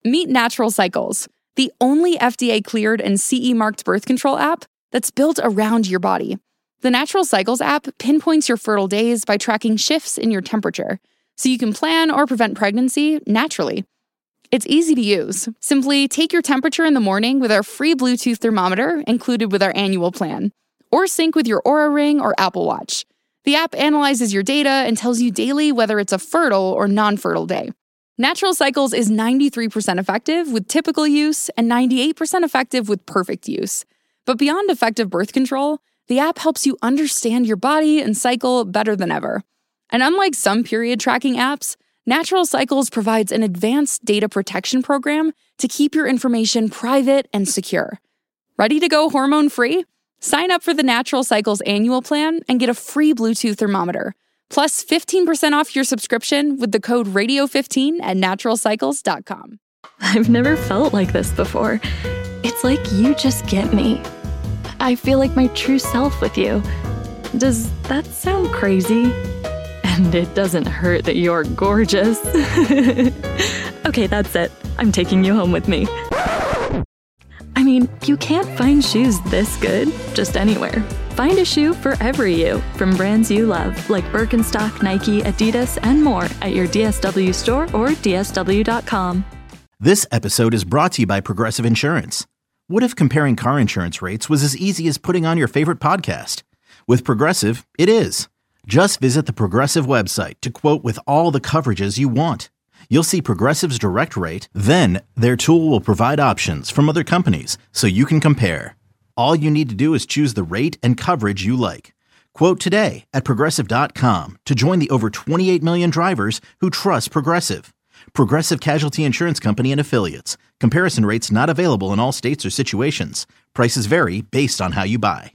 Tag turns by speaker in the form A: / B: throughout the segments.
A: Meet Natural Cycles, the only FDA-cleared and CE-marked birth control app that's built around your body. The Natural Cycles app pinpoints your fertile days by tracking shifts in your temperature, so you can plan or prevent pregnancy naturally. It's easy to use. Simply take your temperature in the morning with our free Bluetooth thermometer included with our annual plan, or sync with your Oura Ring or Apple Watch. The app analyzes your data and tells you daily whether it's a fertile or non-fertile day. Natural Cycles is 93% effective with typical use and 98% effective with perfect use. But beyond effective birth control, the app helps you understand your body and cycle better than ever. And unlike some period tracking apps, Natural Cycles provides an advanced data protection program to keep your information private and secure. Ready to go hormone-free? Sign up for the Natural Cycles annual plan and get a free Bluetooth thermometer, plus 15% off your subscription with the code RADIO15 at naturalcycles.com.
B: I've never felt like this before. It's like you just get me. I feel like my true self with you. Does that sound crazy? And it doesn't hurt that you're gorgeous. Okay, that's it. I'm taking you home with me. I mean, you can't find shoes this good just anywhere. Find a shoe for every you from brands you love, like Birkenstock, Nike, Adidas, and more at your DSW store or DSW.com.
C: This episode is brought to you by Progressive Insurance. What if comparing car insurance rates was as easy as putting on your favorite podcast? With Progressive, it is. Just visit the Progressive website to quote with all the coverages you want. You'll see Progressive's direct rate, then their tool will provide options from other companies so you can compare. All you need to do is choose the rate and coverage you like. Quote today at Progressive.com to join the over 28 million drivers who trust Progressive. Progressive Casualty Insurance Company and Affiliates. Comparison rates not available in all states or situations. Prices vary based on how you buy.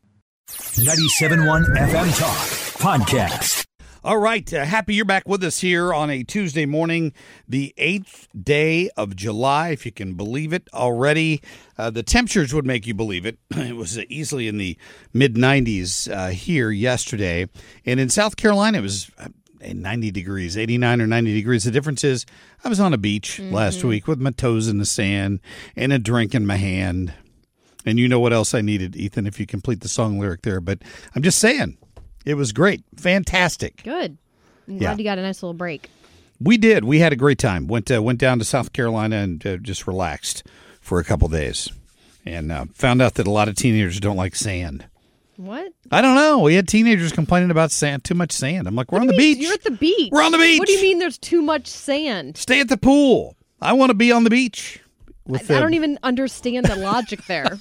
D: 97.1 FM Talk Podcast.
E: All right, happy you're back with us here on a Tuesday morning, the 8th day of July, if you can believe it already. The temperatures would make you believe it. It was easily in the mid-90s here yesterday. And in South Carolina, it was 90 degrees, 89 or 90 degrees. The difference is I was on a beach last week with my toes in the sand and a drink in my hand. And you know what else I needed, Ethan, if you complete the song lyric there. But I'm just saying. It was great. Fantastic.
F: Good. I'm glad you got a nice little break.
E: We did. We had a great time. Went down to South Carolina and just relaxed for a couple days. And found out that a lot of teenagers don't like sand.
F: What?
E: I don't know. We had teenagers complaining about sand, too much sand. I'm like, we're on the beach.
F: You're at the beach.
E: We're on the beach.
F: What do you mean there's too much sand?
E: Stay at the pool. I want to be on the beach.
F: I don't even understand the logic there.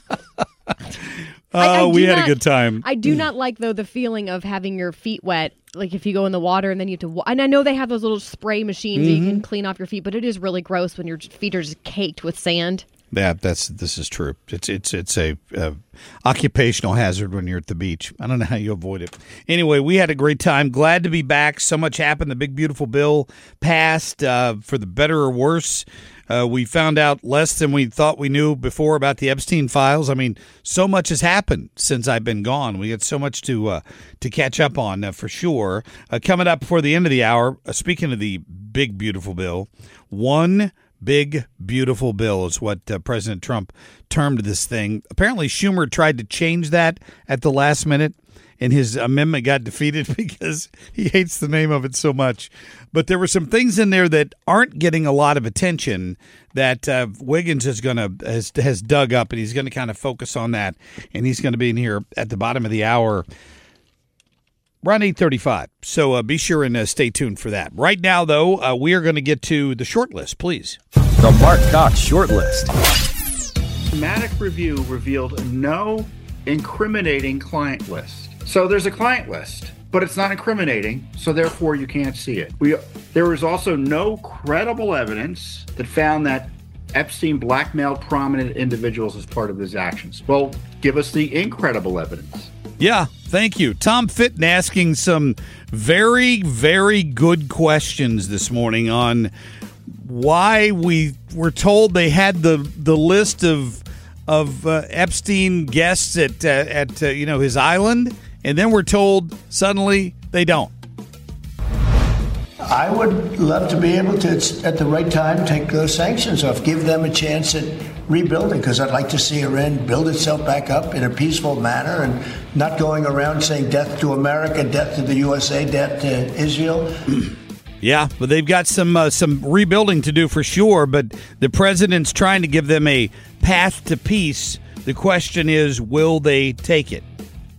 E: We had a good time.
F: I do not like, though, the feeling of having your feet wet. Like if you go in the water and then you have to... And I know they have those little spray machines that you can clean off your feet, but it is really gross when your feet are just caked with sand.
E: Yeah, this is true. It's a occupational hazard when you're at the beach. I don't know how you avoid it. Anyway, we had a great time. Glad to be back. So much happened. The big beautiful bill passed for the better or worse. We found out less than we thought we knew before about the Epstein files. I mean, so much has happened since I've been gone. We had so much to catch up on for sure. Coming up before the end of the hour, speaking of the big beautiful bill, one big beautiful bill is what President Trump termed this thing. Apparently, Schumer tried to change that at the last minute, and his amendment got defeated because he hates the name of it so much. But there were some things in there that aren't getting a lot of attention that Wiggins has dug up, and he's going to kind of focus on that. And he's going to be in here at the bottom of the hour, around 8:35. So be sure and stay tuned for that. Right now, though, we are going to get to the short list, please.
D: The Mark Cox Short List.
G: Dramatic Review revealed no incriminating client list. So there's a client list, but it's not incriminating, so therefore you can't see it. There was also no credible evidence that found that Epstein blackmailed prominent individuals as part of his actions. Well, give us the incredible evidence.
E: Yeah, thank you. Tom Fitton asking some very, very good questions this morning on why we were told they had the list of Epstein guests at his island, and then we're told suddenly they don't.
H: I would love to be able to, at the right time, take those sanctions off, give them a chance at rebuilding, because I'd like to see Iran build itself back up in a peaceful manner and not going around saying death to America, death to the USA, death to Israel.
E: Yeah, but they've got some rebuilding to do for sure, but the president's trying to give them a path to peace. The question is, will they take it?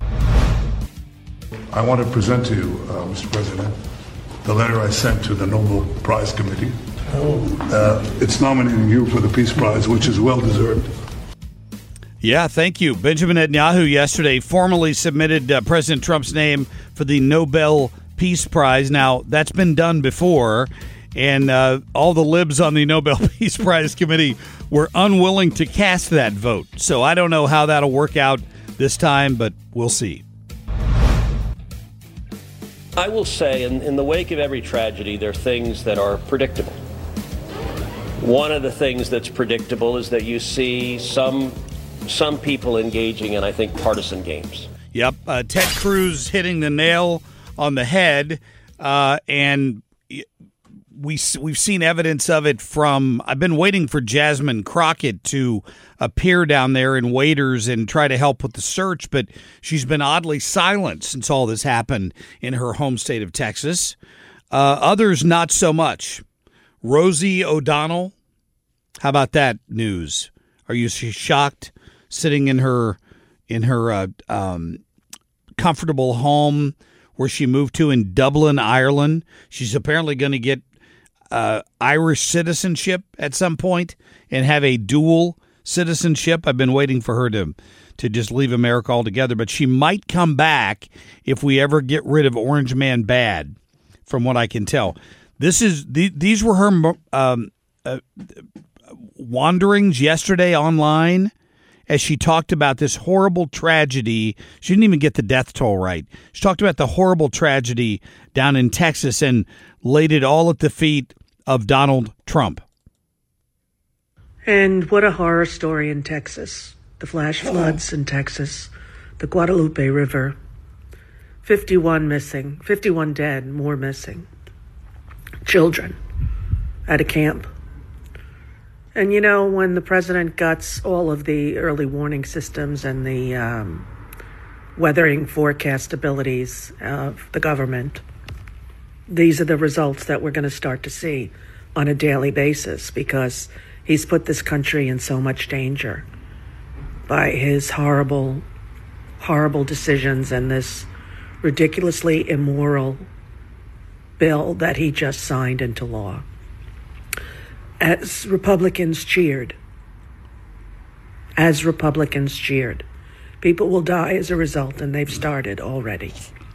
I: I want to present to you, Mr. President, the letter I sent to the Nobel Prize Committee. It's nominating you for the Peace Prize, which is well-deserved.
E: Yeah, thank you. Benjamin Netanyahu yesterday formally submitted President Trump's name for the Nobel Peace Prize. Now, that's been done before, and all the libs on the Nobel Peace Prize Committee were unwilling to cast that vote. So I don't know how that'll work out this time, but we'll see.
J: I will say, in the wake of every tragedy, there are things that are predictable. One of the things that's predictable is that you see some people engaging in, I think, partisan games. Yep, Ted Cruz hitting the nail on the head, and we've seen evidence of it from. I've been waiting for Jasmine Crockett to appear down there in Waiters and try to help with the search, but she's been oddly silent since all this happened in her home state of Texas. Others not so much. Rosie O'Donnell, how about that news? Are you shocked? Sitting in her comfortable home where she moved to in Dublin, Ireland. She's apparently going to get Irish citizenship at some point and have a dual citizenship. I've been waiting for her to just leave America altogether, but she might come back if we ever get rid of Orange Man Bad, from what I can tell. These were her wanderings yesterday online as she talked about this horrible tragedy. She didn't even get the death toll right. She talked about the horrible tragedy down in Texas and laid it all at the feet of Donald Trump.
K: And what a horror story in Texas. The flash floods in Texas, the Guadalupe River, 51 missing, 51 dead, more missing. Children at a camp. And, you know, when the president guts all of the early warning systems and the weathering forecast abilities of the government, these are the results that we're going to start to see on a daily basis, because he's put this country in so much danger by his horrible, horrible decisions and this ridiculously immoral bill that he just signed into law. As Republicans cheered, people will die as a result, and they've started already.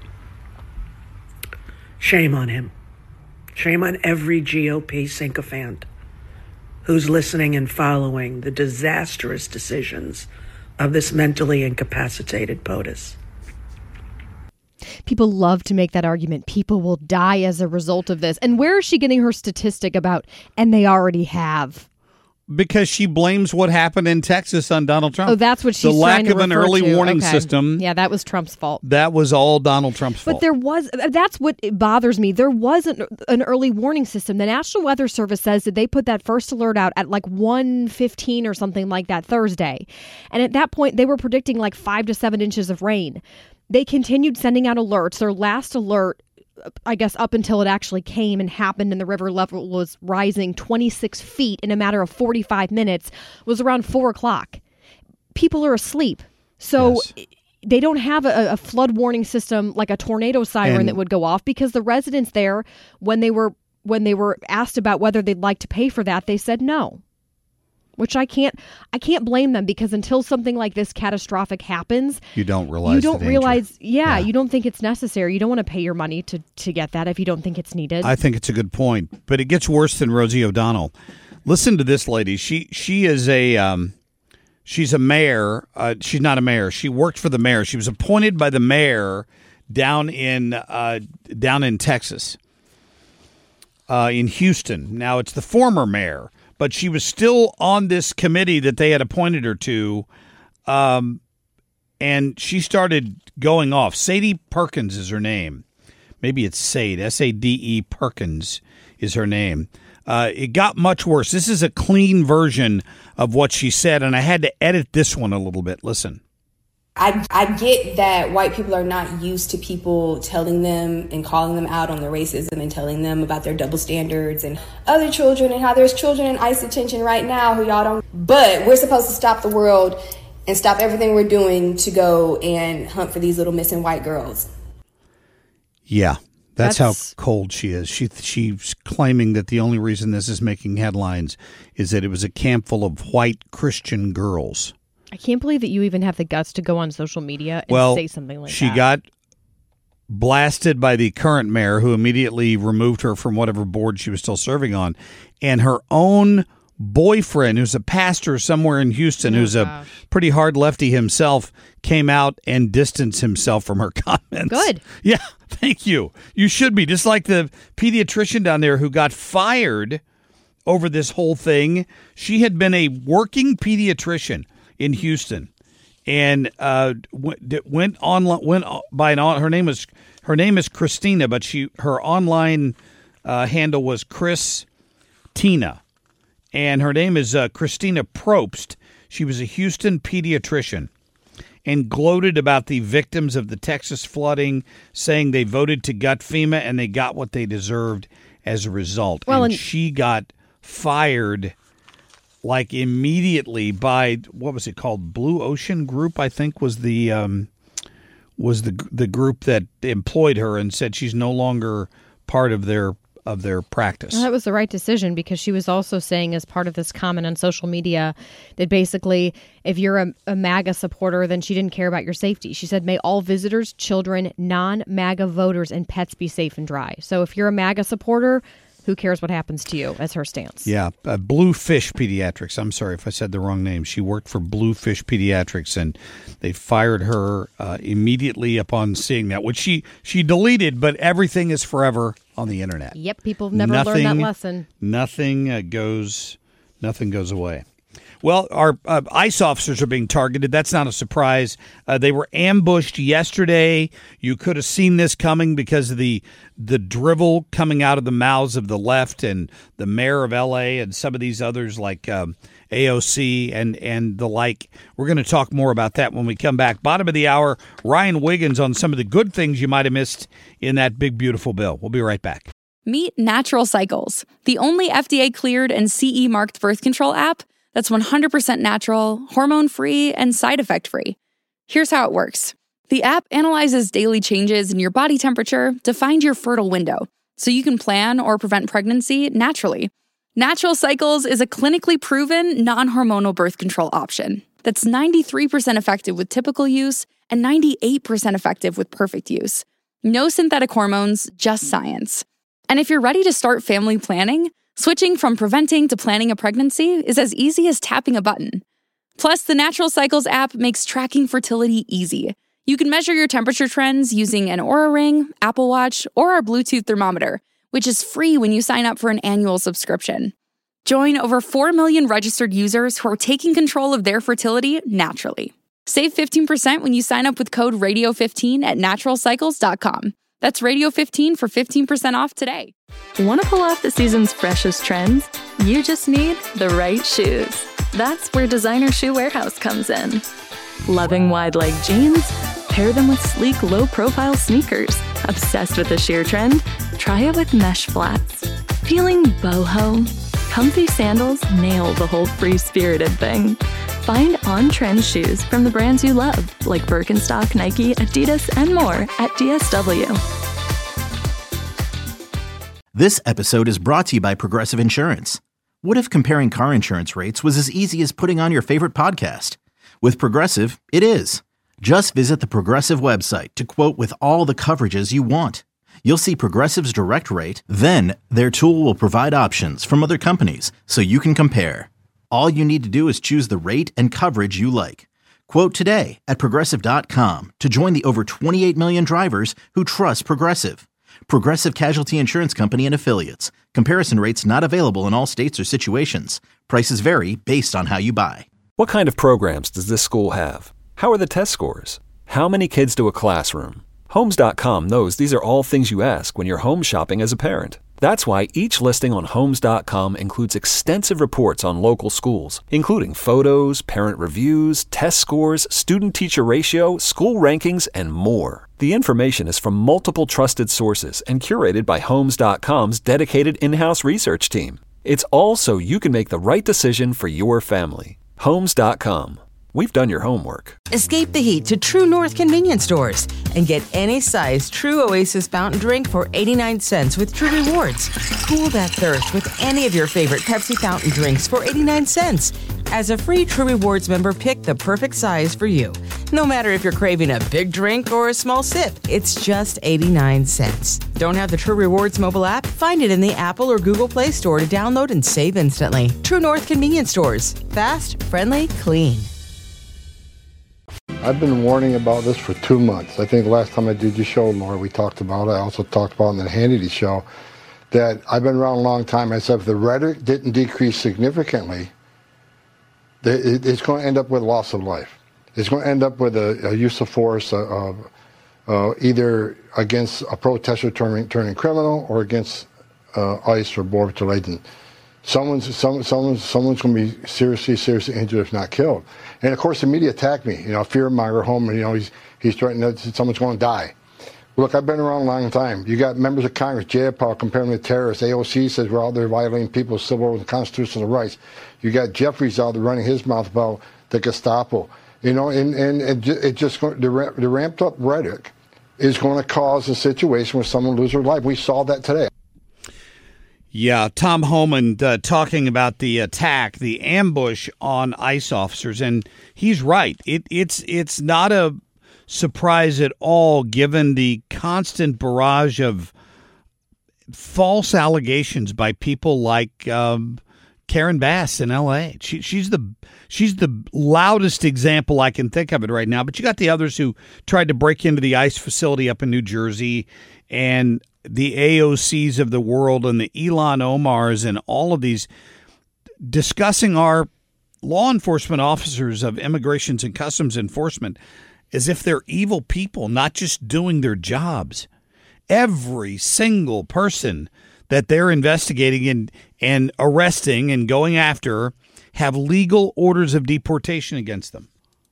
K: Shame on him. Shame on every GOP sycophant who's listening and following the disastrous decisions of this mentally incapacitated POTUS.
F: People love to make that argument. People will die as a result of this. And where is she getting her statistic about, and they already have?
E: Because she blames what happened in Texas on Donald Trump.
F: Oh, that's what she's trying to refer to.
E: The lack of an early warning system.
F: Yeah, that was Trump's fault.
E: That was all Donald Trump's fault.
F: But that's what bothers me. There was an early warning system. The National Weather Service says that they put that first alert out at like 1:15 or something like that Thursday. And at that point, they were predicting like 5 to 7 inches of rain. They continued sending out alerts. Their last alert, I guess, up until it actually came and happened and the river level was rising 26 feet in a matter of 45 minutes, was around 4 o'clock. People are asleep. So yes. They don't have a flood warning system like a tornado siren that would go off, because the residents there, when they were asked about whether they'd like to pay for that, they said no. Which I can't blame them, because until something like this catastrophic happens, you don't realize, you don't think it's necessary. You don't want to pay your money to get that if you don't think it's needed. I think it's a good point, but it gets worse than Rosie O'Donnell. Listen to this lady. She is she's a mayor. She's not a mayor. She worked for the mayor. She was appointed by the mayor down in Texas, in Houston. Now it's the former mayor, but she was still on this committee that they had appointed her to, and she started going off. Sadie Perkins is her name.
E: Maybe it's Sade, S-A-D-E Perkins is her name. It got much worse. This is a clean version of what she said, and I had to edit this one a little bit. Listen.
L: I get that white people are not used to people telling them and calling them out on their racism and telling them about their double standards and other children and how there's children in ICE detention right now who y'all don't. But we're supposed to stop the world and stop everything we're doing to go and hunt for these little missing white girls.
E: Yeah, that's how cold she is. She's claiming that the only reason this is making headlines is that it was a camp full of white Christian girls.
F: I can't believe that you even have the guts to go on social media and say something like that.
E: She got blasted by the current mayor, who immediately removed her from whatever board she was still serving on. And her own boyfriend, who's a pastor somewhere in Houston, who's a pretty hard lefty himself, came out and distanced himself from her comments.
F: Good.
E: Yeah, thank you. You should be. Just like the pediatrician down there who got fired over this whole thing. She had been a working pediatrician in Houston, and went by her name is Christina, but her online handle was Chris Tina, and her name is Christina Probst. She was a Houston pediatrician, and gloated about the victims of the Texas flooding, saying they voted to gut FEMA and they got what they deserved as a result. Well, and she got fired like immediately by, what was it called? Blue Ocean Group, I think, was the group that employed her and said she's no longer part of their practice.
F: Well, that was the right decision, because she was also saying, as part of this comment on social media, that basically if you're a MAGA supporter, then she didn't care about your safety. She said, may all visitors, children, non-MAGA voters, and pets be safe and dry. So if you're a MAGA supporter, who cares what happens to you, as her stance. Yeah,
E: Bluefish Pediatrics. I'm sorry if I said the wrong name. She worked for Bluefish Pediatrics, and they fired her immediately upon seeing that, which she deleted, but everything is forever on the internet.
F: Yep, people have never learned that lesson.
E: Nothing goes away. Well, our ICE officers are being targeted. That's not a surprise. They were ambushed yesterday. You could have seen this coming because of the drivel coming out of the mouths of the left and the mayor of L.A. and some of these others like AOC and the like. We're going to talk more about that when we come back. Bottom of the hour, Ryan Wiggins on some of the good things you might have missed in that big, beautiful bill. We'll be right back.
A: Meet Natural Cycles, the only FDA-cleared and CE-marked birth control app that's 100% natural, hormone-free, and side effect-free. Here's how it works. The app analyzes daily changes in your body temperature to find your fertile window, so you can plan or prevent pregnancy naturally. Natural Cycles is a clinically proven, non-hormonal birth control option that's 93% effective with typical use and 98% effective with perfect use. No synthetic hormones, just science. And if you're ready to start family planning, switching from preventing to planning a pregnancy is as easy as tapping a button. Plus, the Natural Cycles app makes tracking fertility easy. You can measure your temperature trends using an Oura Ring, Apple Watch, or our Bluetooth thermometer, which is free when you sign up for an annual subscription. Join over 4 million registered users who are taking control of their fertility naturally. Save 15% when you sign up with code RADIO15 at naturalcycles.com. That's Radio15 for 15% off today.
B: Want to pull off the season's freshest trends? You just need the right shoes. That's where Designer Shoe Warehouse comes in. Loving wide leg jeans? Pair them with sleek, low-profile sneakers. Obsessed with the sheer trend? Try it with mesh flats. Feeling boho? Comfy sandals nail the whole free-spirited thing. Find on-trend shoes from the brands you love, like Birkenstock, Nike, Adidas, and more at DSW.
C: This episode is brought to you by Progressive Insurance. What if comparing car insurance rates was as easy as putting on your favorite podcast? With Progressive, it is. Just visit the Progressive website to quote with all the coverages you want. You'll see Progressive's direct rate, then their tool will provide options from other companies so you can compare. All you need to do is choose the rate and coverage you like. Quote today at Progressive.com to join the over 28 million drivers who trust Progressive. Progressive Casualty Insurance Company and Affiliates. Comparison rates not available in all states or situations. Prices vary based on how you buy.
M: What kind of programs does this school have? How are the test scores? How many kids to a classroom? Homes.com knows these are all things you ask when you're home shopping as a parent. That's why each listing on Homes.com includes extensive reports on local schools, including photos, parent reviews, test scores, student-teacher ratio, school rankings, and more. The information is from multiple trusted sources and curated by Homes.com's dedicated in-house research team. It's all so you can make the right decision for your family. Homes.com. We've done your homework.
N: Escape the heat to True North convenience stores and get any size True Oasis fountain drink for 89 cents with True Rewards. Cool that thirst with any of your favorite Pepsi fountain drinks for 89 cents. As a free True Rewards member, pick the perfect size for you. No matter if you're craving a big drink or a small sip, it's just 89 cents. Don't have the True Rewards mobile app? Find it in the Apple or Google Play Store to download and save instantly. True North convenience stores. Fast, friendly, clean.
O: I've been warning about this for 2 months. I think the last time I did your show, Laura, we talked about it. I also talked about it in the Hannity show that I've been around a long time. I said if the rhetoric didn't decrease significantly, it's going to end up with loss of life. It's going to end up with a use of force either against a protester turning criminal or against ICE or Border Patrol agent. Someone's going to be seriously injured, if not killed. And of course, the media attacked me. Fearmonger home, and he's threatening that someone's going to die. Look, I've been around a long time. You got members of Congress, Jayapal, comparing them to terrorists. AOC says we're out there violating people's civil and constitutional rights. You got Jeffries out there running his mouth about the Gestapo. And it just the ramped up rhetoric is going to cause a situation where someone loses their life. We saw that today.
E: Yeah, Tom Homan talking about the attack, the ambush on ICE officers, and he's right. It's not a surprise at all, given the constant barrage of false allegations by people like Karen Bass in L.A. She's the loudest example I can think of it right now. But you got the others who tried to break into the ICE facility up in New Jersey, and the AOCs of the world and the Ilhan Omars and all of these discussing our law enforcement officers of Immigrations and Customs Enforcement as if they're evil people, not just doing their jobs. Every single person that they're investigating and arresting and going after have legal orders of deportation against them.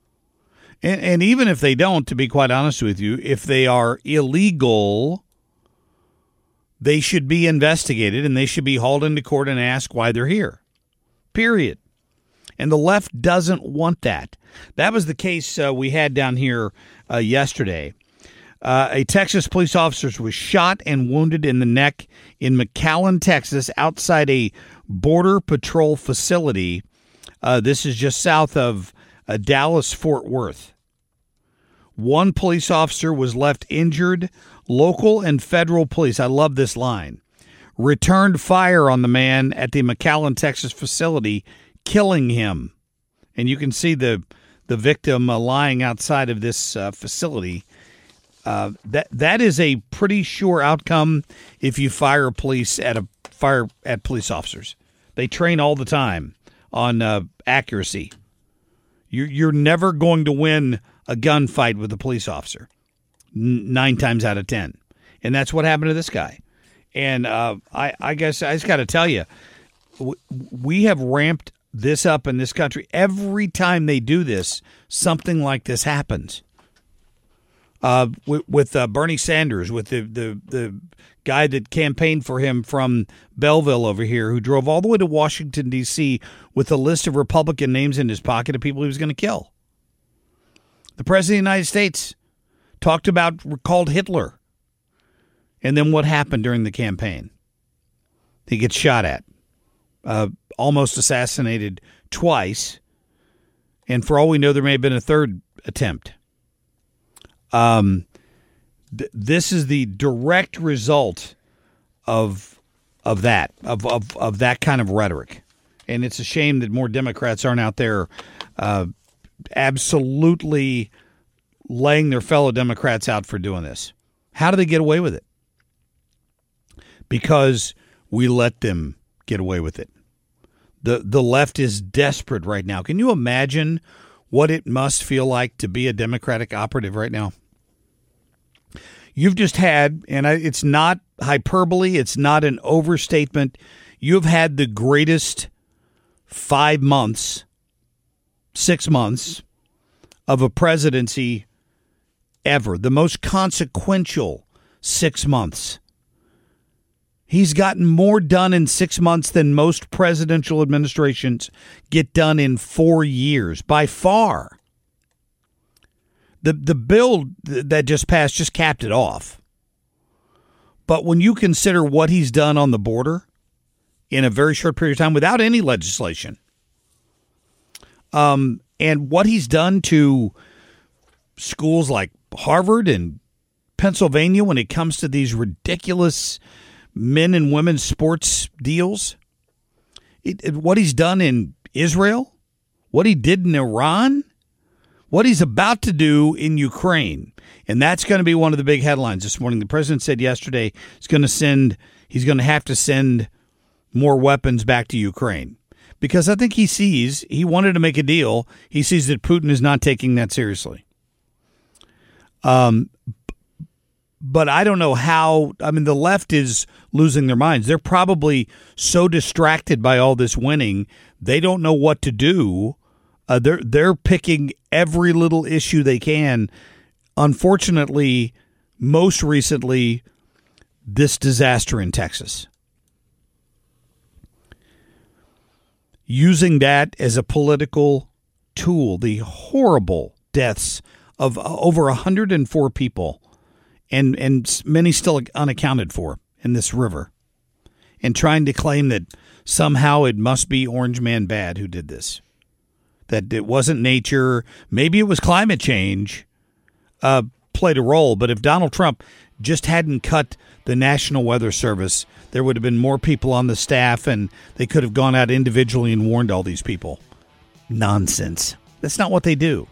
E: And even if they don't, to be quite honest with you, if they are illegal, they should be investigated and they should be hauled into court and asked why they're here. Period. And the left doesn't want that. That was the case we had down here yesterday. A Texas police officer was shot and wounded in the neck in McAllen, Texas, outside a Border Patrol facility. This is just south of Dallas-Fort Worth. One police officer was left injured. Local and federal police, I love this line, returned fire on the man at the McAllen, Texas facility, killing him. And you can see the victim lying outside of this facility. That is a pretty sure outcome if you fire police at police officers. They train all the time on accuracy. You're never going to win a gunfight with a police officer. 9 times out of 10. And that's what happened to this guy. And I guess I just got to tell you, we have ramped this up in this country. Every time they do this, something like this happens. With Bernie Sanders, with the guy that campaigned for him from Belleville over here, who drove all the way to Washington, D.C. with a list of Republican names in his pocket of people he was going to kill. The President of the United States called Hitler. And then what happened during the campaign? He gets shot at, almost assassinated twice. And for all we know, there may have been a third attempt. This is the direct result of that kind of rhetoric. And it's a shame that more Democrats aren't out there absolutely laying their fellow Democrats out for doing this. How do they get away with it? Because we let them get away with it. The left is desperate right now. Can you imagine what it must feel like to be a Democratic operative right now? You've just had, and it's not hyperbole, it's not an overstatement, you've had the greatest 5 months, 6 months of a presidency ever. The most consequential 6 months. He's gotten more done in 6 months than most presidential administrations get done in 4 years, by far. The bill that just passed just capped it off. But when you consider what he's done on the border in a very short period of time without any legislation, and what he's done to schools like Harvard and Pennsylvania when it comes to these ridiculous men and women's sports deals, what he's done in Israel, what he did in Iran, what he's about to do in Ukraine. And that's going to be one of the big headlines this morning. The president said yesterday he's going to have to send more weapons back to Ukraine. Because I think he wanted to make a deal. He sees that Putin is not taking that seriously. But I don't know how. I mean, the left is losing their minds. They're probably so distracted by all this winning, they don't know what to do. They're picking every little issue they can. Unfortunately, most recently, this disaster in Texas. Using that as a political tool, the horrible deaths of over 104 people and many still unaccounted for in this river, and trying to claim that somehow it must be Orange Man Bad who did this, that it wasn't nature, maybe it was climate change played a role. But if Donald Trump just hadn't cut the National Weather Service, there would have been more people on the staff, and they could have gone out individually and warned all these people. Nonsense. That's not what they do.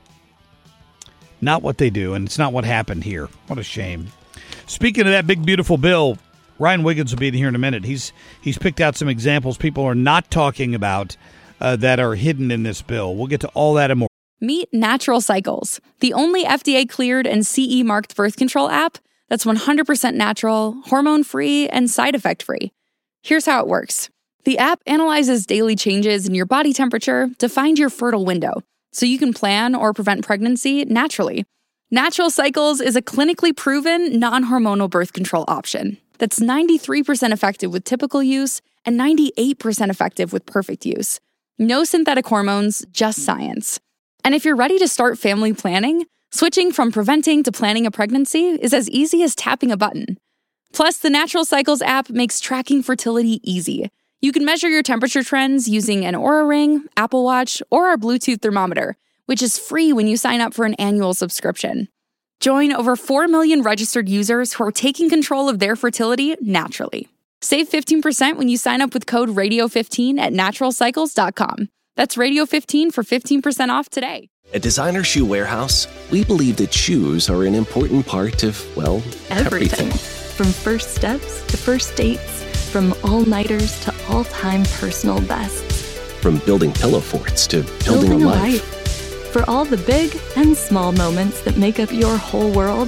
E: Not what they do, and it's not what happened here. What a shame. Speaking of that big, beautiful bill, Ryan Wiggins will be in here in a minute. He's picked out some examples people are not talking about that are hidden in this bill. We'll get to all that and more.
A: Meet Natural Cycles, the only FDA-cleared and CE-marked birth control app that's 100% natural, hormone-free, and side effect-free. Here's how it works. The app analyzes daily changes in your body temperature to find your fertile window, so you can plan or prevent pregnancy naturally. Natural Cycles is a clinically proven, non-hormonal birth control option that's 93% effective with typical use and 98% effective with perfect use. No synthetic hormones, just science. And if you're ready to start family planning, switching from preventing to planning a pregnancy is as easy as tapping a button. Plus, the Natural Cycles app makes tracking fertility easy. You can measure your temperature trends using an Oura Ring, Apple Watch, or our Bluetooth thermometer, which is free when you sign up for an annual subscription. Join over 4 million registered users who are taking control of their fertility naturally. Save 15% when you sign up with code Radio15 at naturalcycles.com. That's Radio15 for 15% off today.
P: At Designer Shoe Warehouse, we believe that shoes are an important part of, well, everything.
B: From first steps to first dates, from all-nighters to all-time personal bests.
P: From building pillow forts to building a life.
B: For all the big and small moments that make up your whole world,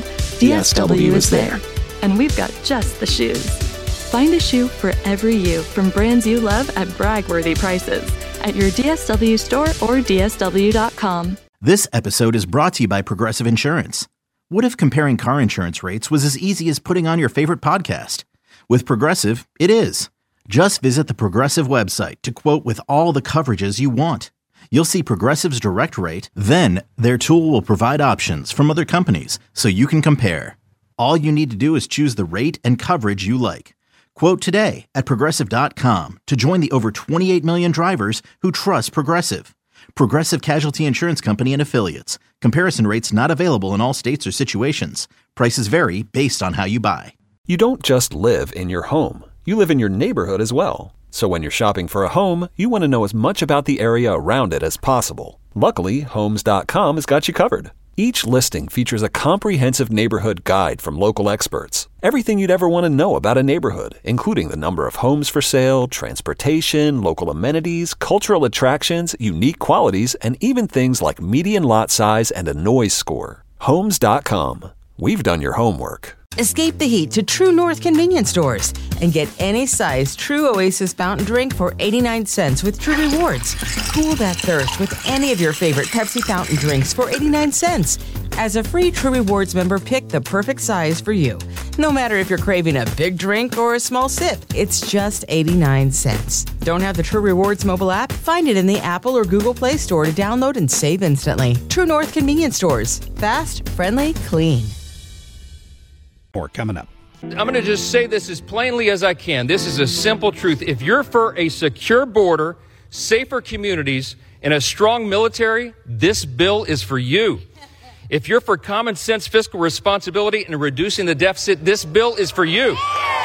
B: DSW is there. And we've got just the shoes. Find a shoe for every you from brands you love at brag-worthy prices at your DSW store or DSW.com.
C: This episode is brought to you by Progressive Insurance. What if comparing car insurance rates was as easy as putting on your favorite podcast? With Progressive, it is. Just visit the Progressive website to quote with all the coverages you want. You'll see Progressive's direct rate, then their tool will provide options from other companies so you can compare. All you need to do is choose the rate and coverage you like. Quote today at Progressive.com to join the over 28 million drivers who trust Progressive. Progressive Casualty Insurance Company and Affiliates. Comparison rates not available in all states or situations. Prices vary based on how you buy.
M: You don't just live in your home. You live in your neighborhood as well. So when you're shopping for a home, you want to know as much about the area around it as possible. Luckily, Homes.com has got you covered. Each listing features a comprehensive neighborhood guide from local experts. Everything you'd ever want to know about a neighborhood, including the number of homes for sale, transportation, local amenities, cultural attractions, unique qualities, and even things like median lot size and a noise score. Homes.com. We've done your homework.
N: Escape the heat to True North convenience stores and get any size True Oasis fountain drink for 89 cents with True Rewards. Cool that thirst with any of your favorite Pepsi fountain drinks for 89 cents. As a free True Rewards member, pick the perfect size for you. No matter if you're craving a big drink or a small sip, it's just 89 cents. Don't have the True Rewards mobile app? Find it in the Apple or Google Play Store to download and save instantly. True North convenience stores. Fast, friendly, clean.
E: More coming up.
Q: I'm going to just say this as plainly as I can. This is a simple truth. If you're for a secure border, safer communities, and a strong military, this bill is for you. If you're for common sense fiscal responsibility and reducing the deficit, this bill is for you.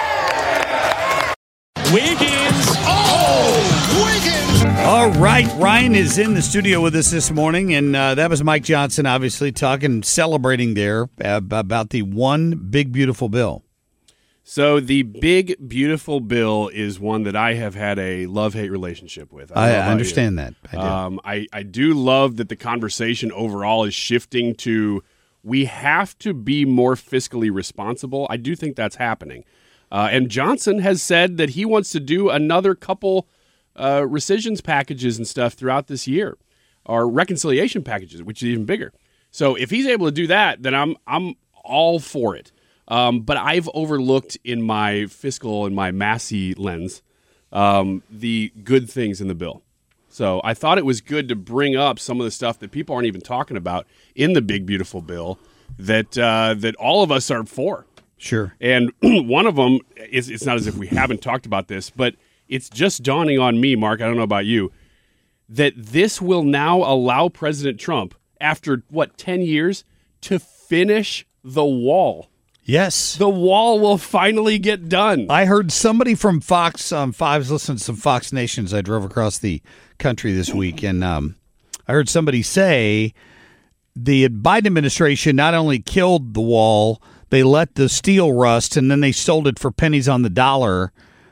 E: Wiggins. Oh, Wiggins. All right. Ryan is in the studio with us this morning, and that was Mike Johnson, obviously, celebrating there about the one big, beautiful bill.
R: So the big, beautiful bill is one that I have had a love-hate relationship with.
E: I understand that.
R: I do love that the conversation overall is shifting to we have to be more fiscally responsible. I do think that's happening. And Johnson has said that he wants to do another couple rescissions packages and stuff throughout this year, or reconciliation packages, which is even bigger. So if he's able to do that, then I'm all for it. But I've overlooked in my fiscal and my Massey lens the good things in the bill. So I thought it was good to bring up some of the stuff that people aren't even talking about in the big, beautiful bill that all of us are for.
E: Sure.
R: And one of them, it's not as if we haven't talked about this, but it's just dawning on me, Mark, I don't know about you, that this will now allow President Trump, after, 10 years, to finish the wall.
E: Yes.
R: The wall will finally get done.
E: I heard somebody from Fox 5's listened to some Fox Nations. I drove across the country this week, and I heard somebody say the Biden administration not only killed the wall, they let the steel rust, and then they sold it for pennies on the dollar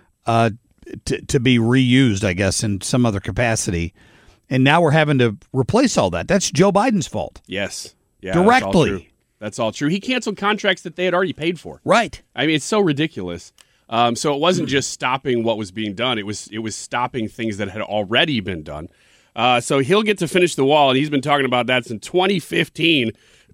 E: to be reused, I guess, in some other capacity. And now we're having to replace all that. That's Joe Biden's fault.
R: Yes. Yeah,
E: directly.
R: That's all true. He canceled contracts that they had already paid for.
E: Right.
R: I mean, it's so ridiculous. So it wasn't just stopping what was being done. It was stopping things that had already been done. So he'll get to finish the wall, and he's been talking about that since 2015.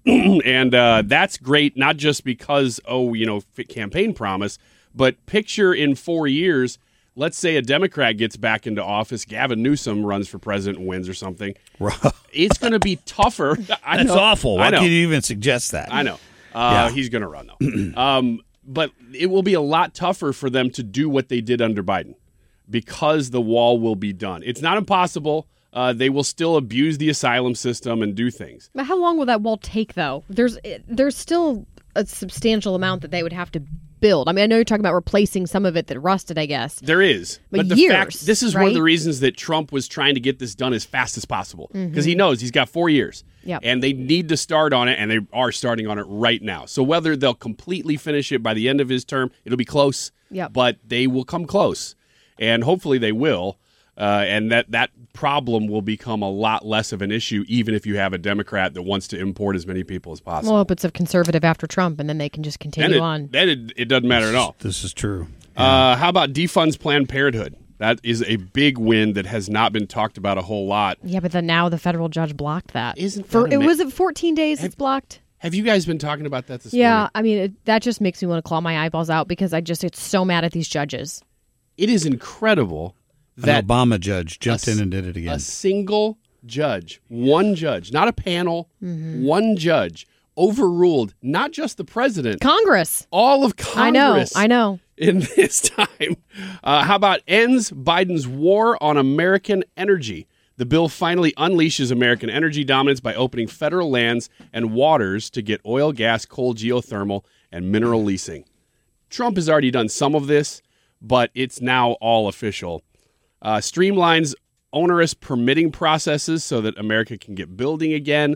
R: And that's great, not just because, campaign promise, but picture in 4 years, let's say a Democrat gets back into office, Gavin Newsom runs for president and wins or something. It's going to be tougher.
E: That's awful. Why can you even suggest that?
R: I know. He's going to run, though. But it will be a lot tougher for them to do what they did under Biden because the wall will be done. It's not impossible. They will still abuse the asylum system and do things.
F: But how long will that wall take, though? There's still a substantial amount that they would have to build. I mean, I know you're talking about replacing some of it that rusted, I guess.
R: There is.
F: But
R: the
F: years,
R: fact, this is one of the reasons that Trump was trying to get this done as fast as possible. Because he knows he's got 4 years.
F: Yep.
R: And they need to start on it, and they are starting on it right now. So whether they'll completely finish it by the end of his term, it'll be close.
F: Yep.
R: But they will come close. And hopefully they will. And that problem will become a lot less of an issue, even if you have a Democrat that wants to import as many people as possible.
F: Well, if it's a conservative after Trump, and then they can just continue on.
R: Then it doesn't matter at all.
E: This is true.
R: How about defunds Planned Parenthood? That is a big win that has not been talked about a whole lot.
F: Yeah, but then now the federal judge blocked that.
R: Was
F: it 14 days it's blocked?
R: Have you guys been talking about that this morning?
F: Yeah, I mean, that just makes me want to claw my eyeballs out because I just get so mad at these judges.
R: It is incredible
E: that an Obama judge jumped in and did it again.
R: A single judge, one judge, not a panel, one judge overruled not just the president,
F: Congress,
R: all of Congress.
F: I know.
R: In this time, how about ends Biden's war on American energy? The bill finally unleashes American energy dominance by opening federal lands and waters to get oil, gas, coal, geothermal, and mineral leasing. Trump has already done some of this, but it's now all official. Streamlines onerous permitting processes so that America can get building again.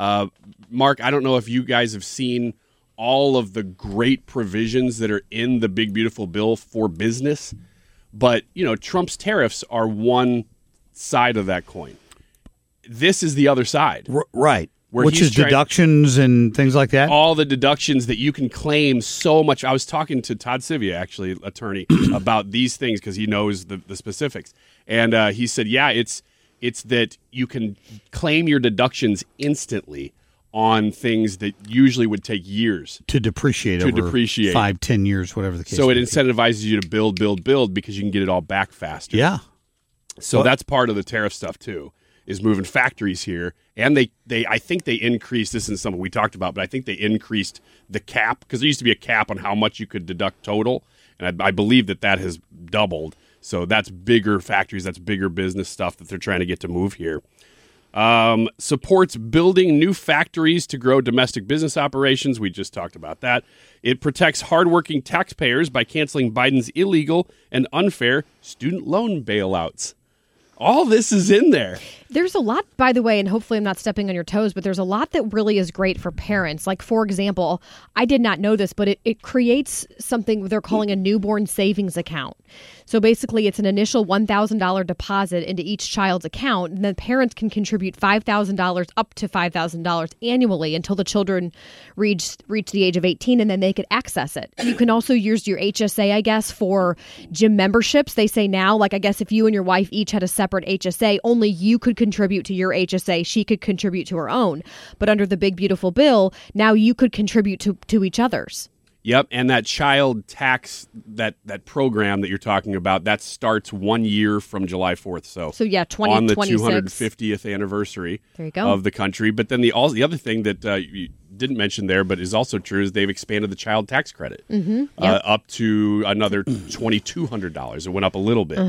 R: Mark, I don't know if you guys have seen all of the great provisions that are in the big, beautiful bill for business. But, Trump's tariffs are one side of that coin. This is the other side.
E: Right. Which is deductions and things like that?
R: All the deductions that you can claim so much. I was talking to Todd Sivia, actually, attorney, about these things because he knows the specifics. And he said, yeah, it's that you can claim your deductions instantly on things that usually would take years
E: to depreciate over 5-10 years, whatever the case.
R: So it incentivizes you to build because you can get it all back faster.
E: Yeah.
R: So that's part of the tariff stuff too, is moving factories here. And I think they increased, this isn't something we talked about, but I think they increased the cap because there used to be a cap on how much you could deduct total. And I believe that has doubled. So that's bigger factories, that's bigger business stuff that they're trying to get to move here. Supports building new factories to grow domestic business operations. We just talked about that. It protects hardworking taxpayers by canceling Biden's illegal and unfair student loan bailouts. All this is in there.
F: There's a lot, by the way, and hopefully I'm not stepping on your toes, but there's a lot that really is great for parents. Like, for example, I did not know this, but it creates something they're calling a newborn savings account. So basically, it's an initial $1,000 deposit into each child's account, and then parents can contribute $5,000 up to $5,000 annually until the children reach the age of 18, and then they could access it. You can also use your HSA, I guess, for gym memberships. They say now, like, I guess if you and your wife each had a separate HSA, only you could contribute to your HSA. She could contribute to her own. But under the big, beautiful bill, now you could contribute to each other's.
R: Yep, and that child tax, that program that you're talking about, that starts 1 year from July 4th. So
F: yeah,
R: on the
F: 2026.
R: 250th anniversary
F: there you go.
R: Of the country. But then the other thing that you didn't mention there, but is also true, is they've expanded the child tax credit up to another $2,200. It went up a little bit.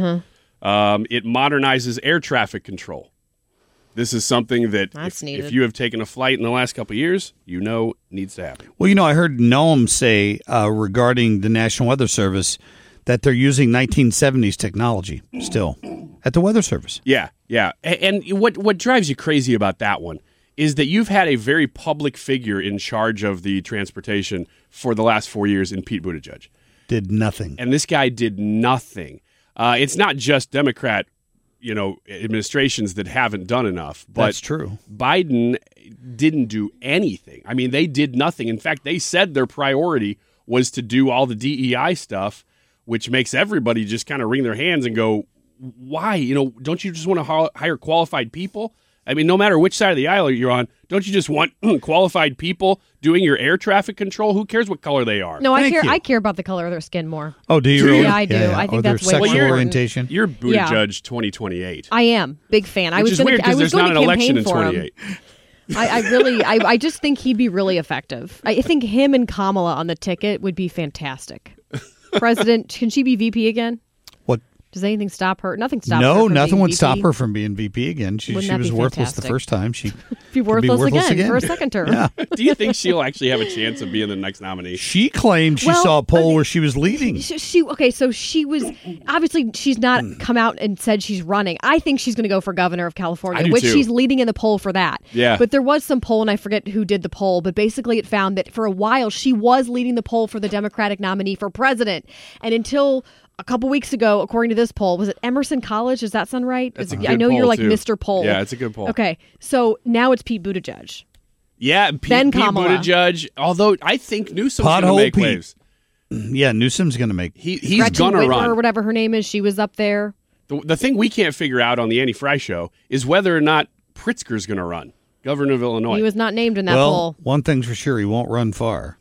R: It modernizes air traffic control. This is something that if you have taken a flight in the last couple of years, needs to happen.
E: Well, I heard Noam say regarding the National Weather Service that they're using 1970s technology still at the Weather Service.
R: Yeah. And what drives you crazy about that one is that you've had a very public figure in charge of the transportation for the last 4 years in Pete Buttigieg.
E: Did nothing.
R: And this guy did nothing. It's not just Democrat administrations that haven't done enough. But
E: that's true.
R: Biden didn't do anything. I mean, they did nothing. In fact, they said their priority was to do all the DEI stuff, which makes everybody just kind of wring their hands and go, why? Don't you just want to hire qualified people? I mean, no matter which side of the aisle you're on, don't you just want qualified people doing your air traffic control? Who cares what color they are?
F: No, I care about the color of their skin more.
E: Oh, do you really?
F: Yeah, I do. Yeah. I think that's way
E: sexual
F: more
E: orientation.
R: You're Buttigieg 2028.
F: I am. Big fan.
R: Which is weird because there's not an election in 28.
F: I just think he'd be really effective. I think him and Kamala on the ticket would be fantastic. President, can she be VP again?
E: What?
F: Does anything stop her? Nothing stops her.
E: No,
F: from
E: nothing
F: being
E: would
F: VP.
E: stop her from being VP again. She was worthless the first time. She
F: be worthless again for a second term.
E: Yeah.
R: Do you think she'll actually have a chance of being the next nominee?
E: She claimed she saw a poll where she was leading.
F: So she was obviously she's not come out and said she's running. I think she's going to go for governor of California, which she's leading in the poll for that.
R: Yeah.
F: But there was some poll, and I forget who did the poll, but basically it found that for a while she was leading the poll for the Democratic nominee for president, and until a couple weeks ago, according to this poll, was it Emerson College? Does that sound right?
R: That's a good
F: I know
R: poll,
F: you're like
R: too.
F: Mr. Poll.
R: Yeah, it's a good poll.
F: Okay, so now it's Pete Buttigieg.
R: Yeah, Pete Buttigieg. Although I think Newsom's going to make waves.
E: Yeah, Newsom's going to make.
R: He's going to run.
F: Or whatever her name is. She was up there.
R: The thing we can't figure out on the Annie Fry show is whether or not Pritzker's going to run, governor of Illinois.
F: He was not named in that poll.
E: One thing's for sure, he won't run far.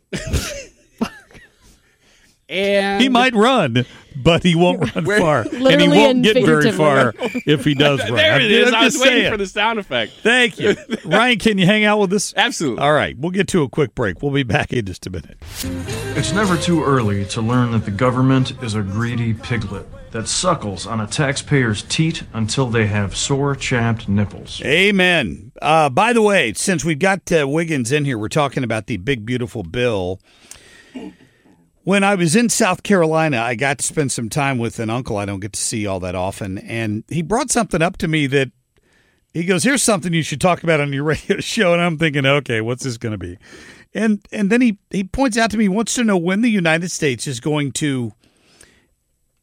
R: And
E: he might run, but he won't run far. And he won't get very far if he does run.
R: There it is. I was waiting for the sound effect.
E: Thank you. Ryan, can you hang out with us?
R: Absolutely.
E: All right. We'll get to a quick break. We'll be back in just a minute.
S: It's never too early to learn that the government is a greedy piglet that suckles on a taxpayer's teat until they have sore, chapped nipples.
E: Amen. By the way, since we've got Wiggins in here, we're talking about the big, beautiful bill. When I was in South Carolina, I got to spend some time with an uncle I don't get to see all that often, and he brought something up to me that he goes, here's something you should talk about on your radio show, and I'm thinking, okay, what's this going to be? And then he points out to me, he wants to know when the United States is going to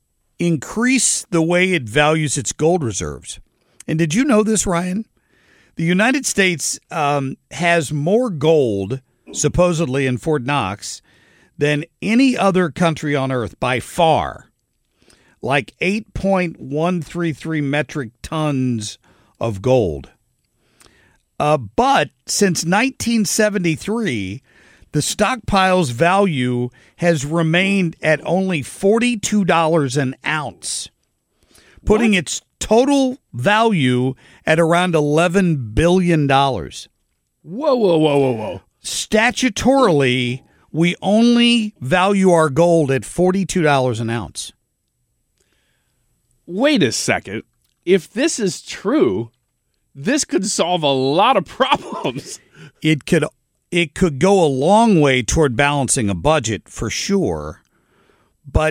E: increase the way it values its gold reserves. And did you know this, Ryan? The United States has more gold, supposedly in Fort Knox, than any other country on earth by far. Like 8.133 metric tons of gold. But since 1973, the stockpile's value has remained at only $42 an ounce, putting its total value at around $11 billion.
R: Whoa.
E: Statutorily, we only value our gold at $42 an ounce.
R: Wait a second. If this is true, this could solve a lot of problems.
E: It could go a long way toward balancing a budget for sure, but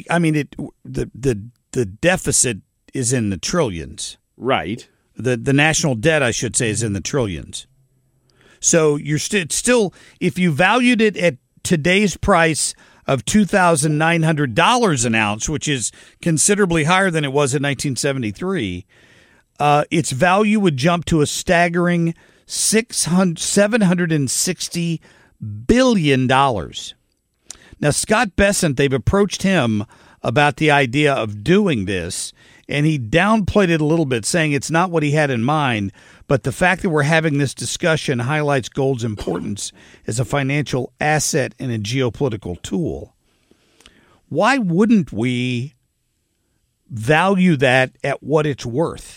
E: the deficit is in the trillions.
R: Right.
E: The national debt, I should say, is in the trillions. So you're still, if you valued it at today's price of $2,900 an ounce, which is considerably higher than it was in 1973, its value would jump to a staggering $760 billion. Now, Scott Bessent, they've approached him about the idea of doing this, and he downplayed it a little bit, saying it's not what he had in mind, but the fact that we're having this discussion highlights gold's importance as a financial asset and a geopolitical tool. Why wouldn't we value that at what it's worth?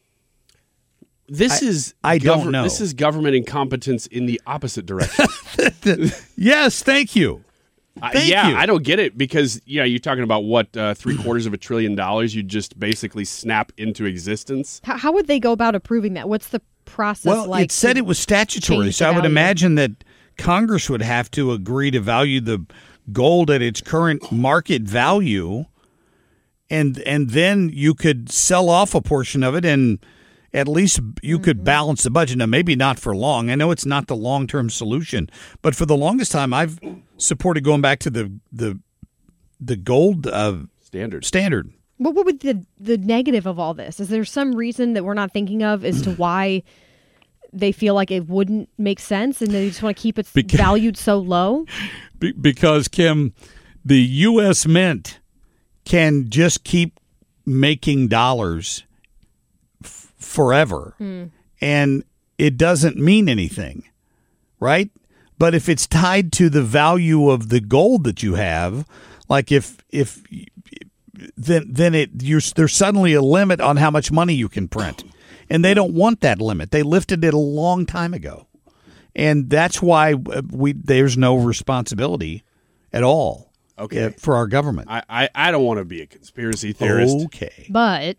R: I don't know. This is government incompetence in the opposite direction.
E: Yes, thank you. Thank you.
R: I don't get it because, you're talking about what, $750 billion you just basically snap into existence.
F: How would they go about approving that? What's the process like?
E: It said it was statutory, so I would imagine that Congress would have to agree to value the gold at its current market value, and then you could sell off a portion of it, and at least you could balance the budget. Now, maybe not for long. I know it's not the long-term solution, but for the longest time, I've supported going back to the gold standard.
F: What would the negative of all this? Is there some reason that we're not thinking of as to why they feel like it wouldn't make sense and they just want to keep it valued so low?
E: Because, Kim, the U.S. Mint can just keep making dollars forever, and it doesn't mean anything, right? But if it's tied to the value of the gold that you have, like then there's suddenly a limit on how much money you can print, and they don't want that limit. They lifted it a long time ago, and that's why there's no responsibility at all.
R: Okay,
E: for our government.
R: I don't want to be a conspiracy theorist.
E: Okay,
F: but.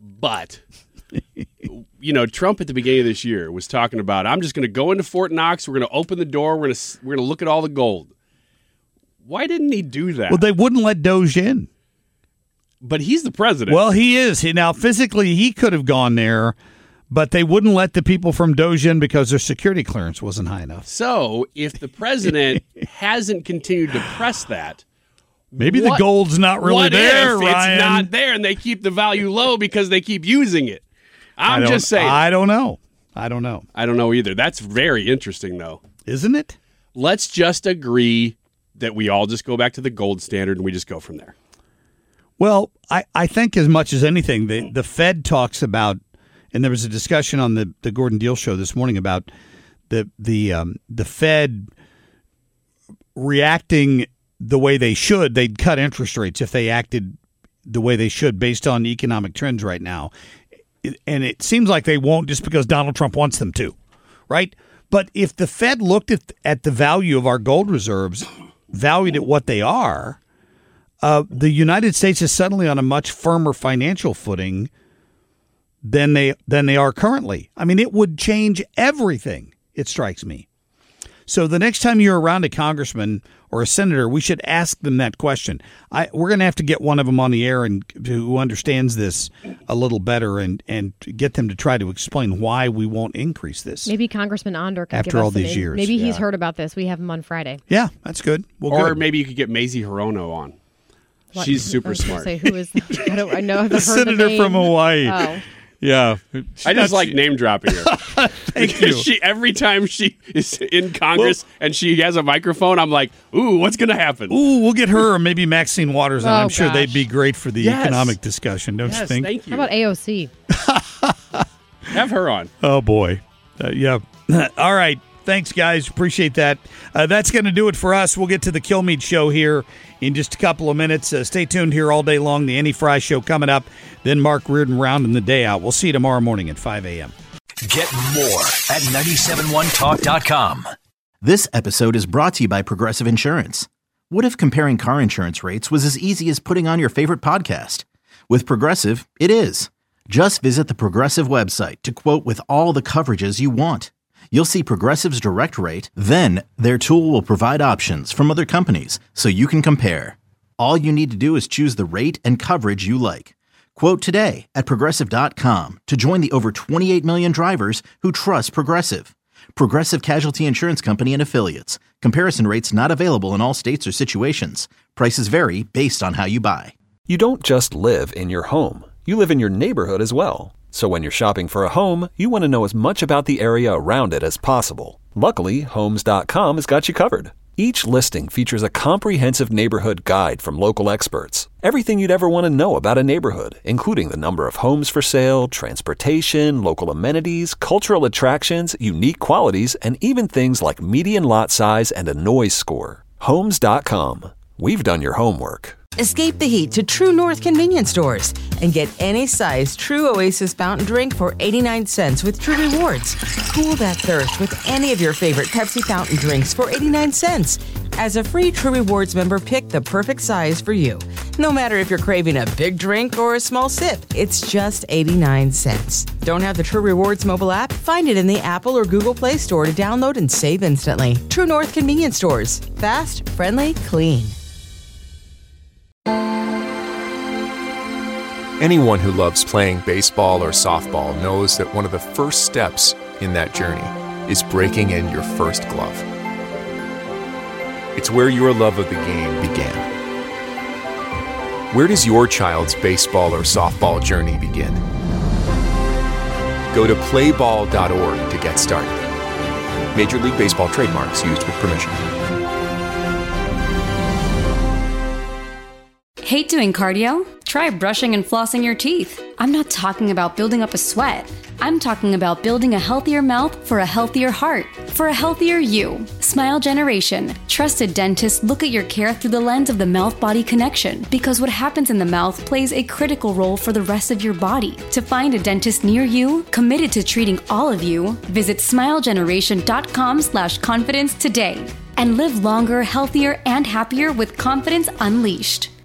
R: Trump at the beginning of this year was talking about, I'm just going to go into Fort Knox. We're going to open the door. We're going to look at all the gold. Why didn't he do that?
E: Well, they wouldn't let Doge in.
R: But he's the president.
E: Well, he is. Now, physically, he could have gone there, but they wouldn't let the people from Doge in because their security clearance wasn't high enough.
R: So if the president hasn't continued to press that,
E: maybe the gold's not really there, Ryan.
R: It's not there, and they keep the value low because they keep using it. I'm just saying.
E: I don't know. I don't
R: know either. That's very interesting, though.
E: Isn't it?
R: Let's just agree that we all just go back to the gold standard and we just go from there.
E: Well, I think as much as anything, the Fed talks about, and there was a discussion on the Gordon Deal show this morning about the Fed reacting the way they should. They'd cut interest rates if they acted the way they should based on economic trends right now. And it seems like they won't just because Donald Trump wants them to, right? But if the Fed looked at the value of our gold reserves, valued at what they are, the United States is suddenly on a much firmer financial footing than they are currently. I mean, it would change everything, it strikes me. So the next time you're around a congressman or a senator, we should ask them that question. We're going to have to get one of them on the air and who understands this a little better and get them to try to explain why we won't increase this.
F: Maybe Congressman Onder can
E: after
F: give us
E: all these years.
F: Maybe he's heard about this. We have him on Friday.
E: Yeah, that's good. Well,
R: or
E: good.
R: Maybe you could get Mazie Hirono on. What? She's super smart.
F: Say, who is that? I know.
E: The senator from Hawaii.
F: Oh.
E: Yeah.
R: I just like name dropping her.
E: Thank you.
R: Every time she is in Congress and she has a microphone, I'm like, ooh, what's going to happen?
E: Ooh, we'll get her or maybe Maxine Waters on.
F: Oh,
E: I'm sure
F: gosh.
E: they'd be great for the economic discussion, don't you think?
R: Thank you.
F: How about AOC?
R: Have her on.
E: Oh, boy. Yeah. All right. Thanks, guys. Appreciate that. That's going to do it for us. We'll get to the Kilmeade Show here in just a couple of minutes. Stay tuned here all day long. The Annie Fry Show coming up. Then Mark Reardon rounding the day out. We'll see you tomorrow morning at 5 a.m.
D: Get more at 971talk.com.
C: This episode is brought to you by Progressive Insurance. What if comparing car insurance rates was as easy as putting on your favorite podcast? With Progressive, it is. Just visit the Progressive website to quote with all the coverages you want. You'll see Progressive's direct rate, then their tool will provide options from other companies so you can compare. All you need to do is choose the rate and coverage you like. Quote today at Progressive.com to join the over 28 million drivers who trust Progressive. Progressive Casualty Insurance Company and Affiliates. Comparison rates not available in all states or situations. Prices vary based on how you buy.
M: You don't just live in your home. You live in your neighborhood as well. So when you're shopping for a home, you want to know as much about the area around it as possible. Luckily, Homes.com has got you covered. Each listing features a comprehensive neighborhood guide from local experts. Everything you'd ever want to know about a neighborhood, including the number of homes for sale, transportation, local amenities, cultural attractions, unique qualities, and even things like median lot size and a noise score. Homes.com. We've done your homework.
N: Escape the heat to True North convenience stores and get any size True Oasis fountain drink for 89 cents with True Rewards. Cool that thirst with any of your favorite Pepsi fountain drinks for 89 cents. As a free True Rewards member, pick the perfect size for you. No matter if you're craving a big drink or a small sip, it's just 89 cents. Don't have the True Rewards mobile app? Find it in the Apple or Google Play Store to download and save instantly. True North convenience stores. Fast, friendly, clean.
T: Anyone who loves playing baseball or softball knows that one of the first steps in that journey is breaking in your first glove. It's where your love of the game began. Where does your child's baseball or softball journey begin? Go to playball.org to get started. Major League Baseball trademarks used with permission.
U: Hate doing cardio? Try brushing and flossing your teeth. I'm not talking about building up a sweat. I'm talking about building a healthier mouth for a healthier heart, for a healthier you. Smile Generation. Trusted dentists look at your care through the lens of the mouth-body connection, because what happens in the mouth plays a critical role for the rest of your body. To find a dentist near you, committed to treating all of you, visit smilegeneration.com/confidence today and live longer, healthier, and happier with confidence unleashed.